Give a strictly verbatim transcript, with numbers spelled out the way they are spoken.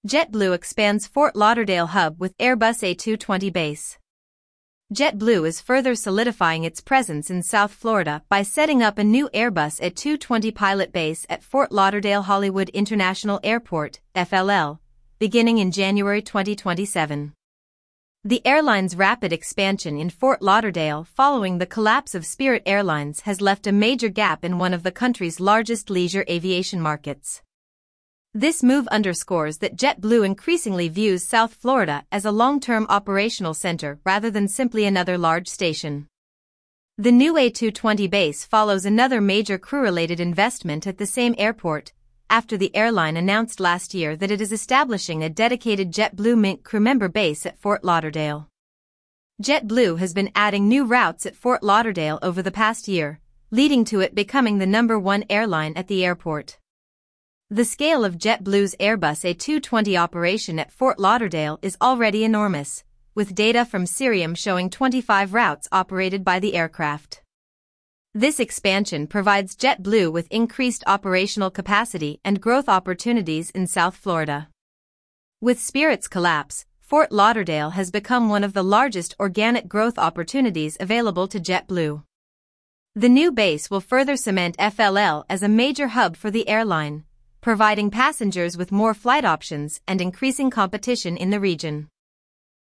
JetBlue expands Fort Lauderdale hub with Airbus A two twenty base. JetBlue is further solidifying its presence in South Florida by setting up a new Airbus A two twenty pilot base at Fort Lauderdale Hollywood International Airport, F L L, beginning in January twenty twenty-seven. The airline's rapid expansion in Fort Lauderdale following the collapse of Spirit Airlines has left a major gap in one of the country's largest leisure aviation markets. This move underscores that JetBlue increasingly views South Florida as a long-term operational center rather than simply another large station. The new A two twenty base follows another major crew-related investment at the same airport, after the airline announced last year that it is establishing a dedicated JetBlue Mint crewmember base at Fort Lauderdale. JetBlue has been adding new routes at Fort Lauderdale over the past year, leading to it becoming the number one airline at the airport. The scale of JetBlue's Airbus A two twenty operation at Fort Lauderdale is already enormous, with data from Cirium showing twenty-five routes operated by the aircraft. This expansion provides JetBlue with increased operational capacity and growth opportunities in South Florida. With Spirit's collapse, Fort Lauderdale has become one of the largest organic growth opportunities available to JetBlue. The new base will further cement F L L as a major hub for the airline, providing passengers with more flight options and increasing competition in the region.